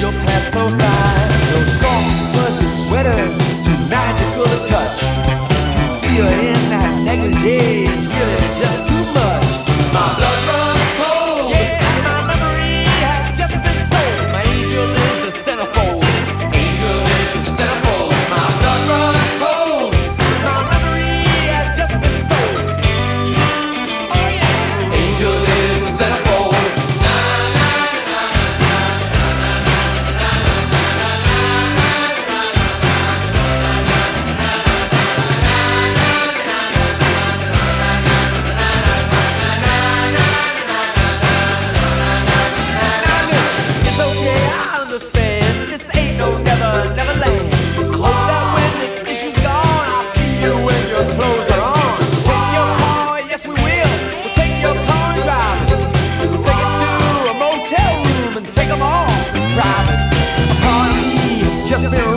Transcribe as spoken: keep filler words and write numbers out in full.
your past close by. Your soft, fuzzy sweaters, too magical to touch. To see her in that negligee is really just too much. My blood runs cold, yeah, my memory has just been sold. My angel is the centerfold, angel is the centerfold. My blood runs cold, my memory has just been sold. Oh yeah, angel is the centerfold. Just been